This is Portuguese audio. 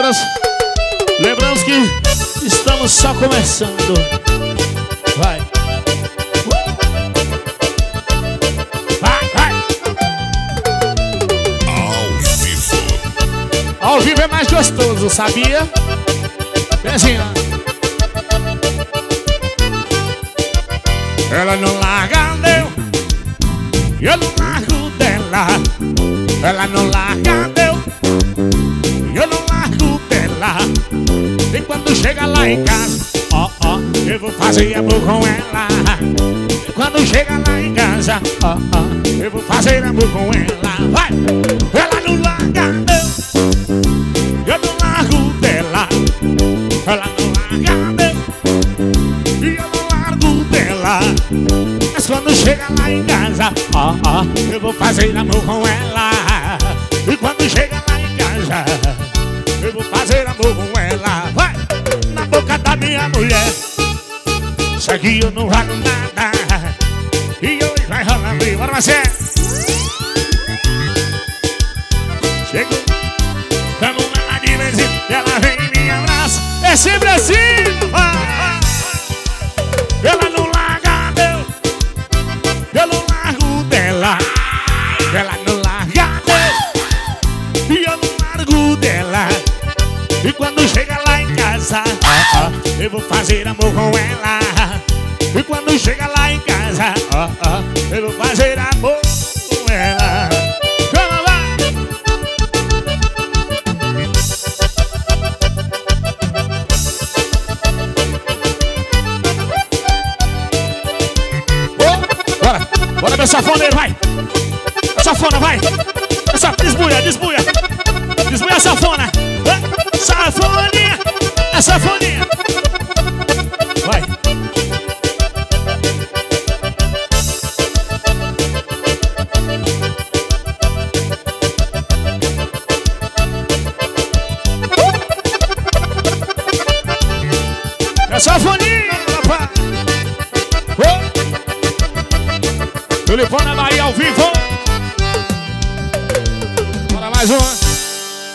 horas. Lembramos que estamos só começando. Vai. Vai, vai. Ao vivo. Ao vivo é mais gostoso, sabia? Vem assim, ó. Ela não larga eu não largo dela. Ela não larga eu não largo dela. E quando chega lá em casa, eu vou fazer amor com ela. E quando chega lá em casa, eu vou fazer amor com ela. Vai! Ela não larga eu não largo dela. Ela não larga e eu não largo dela. Mas quando chega lá em casa, eu vou fazer amor com ela. E quando chega lá em casa, eu vou fazer amor com ela. Vai! Na boca da minha mulher. Isso aqui eu não vago nada. E hoje vai rolar ali. Bora, Marcelo! Chegou, tamo lá de vez e ela vem e me abraça. É sempre assim! Ela não larga eu não largo dela. Ela não larga e eu não largo dela. E quando chega lá em casa, eu vou fazer amor com ela. E quando chega lá em casa, eu vou fazer amor com ela. Vamos lá! Bora! Bora, meu safoneiro, vai! Safona, vai! Desbuia, desbuia! Desbuia a safona! Safoninha! A safoninha! Vai! A safoninha, rapaz! Tulipão na Bahia ao vivo! Bora mais uma!